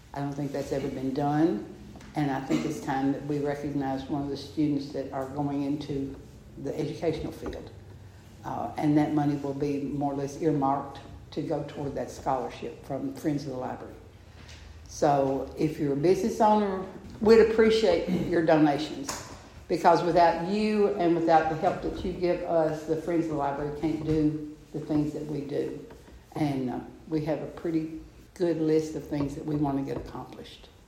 I don't think that's ever been done, and I think it's time that we recognize one of the students that are going into the educational field. And that money will be more or less earmarked to go toward that scholarship from Friends of the Library. So if you're a business owner, we'd appreciate your donations, because without you and without the help that you give us, the Friends of the Library can't do the things that we do. And we have a pretty good list of things that we want to get accomplished.